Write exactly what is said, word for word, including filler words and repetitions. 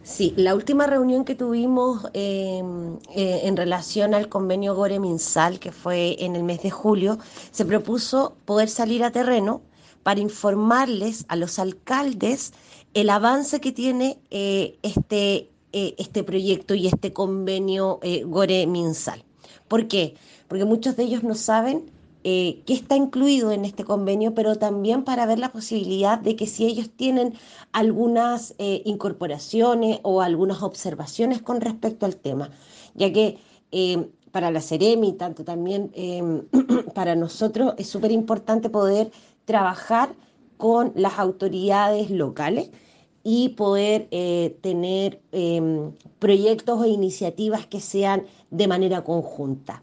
Sí, la última reunión que tuvimos eh, eh, en relación al convenio Gore-Minsal, que fue en el mes de julio, se propuso poder salir a terreno para informarles a los alcaldes el avance que tiene eh, este, eh, este proyecto y este convenio eh, Gore-Minsal. ¿Por qué? Porque muchos de ellos no saben eh, qué está incluido en este convenio, pero también para ver la posibilidad de que si ellos tienen algunas eh, incorporaciones o algunas observaciones con respecto al tema, ya que eh, para la Ceremi, tanto también eh, para nosotros, es súper importante poder trabajar con las autoridades locales y poder eh, tener eh, proyectos o iniciativas que sean de manera conjunta.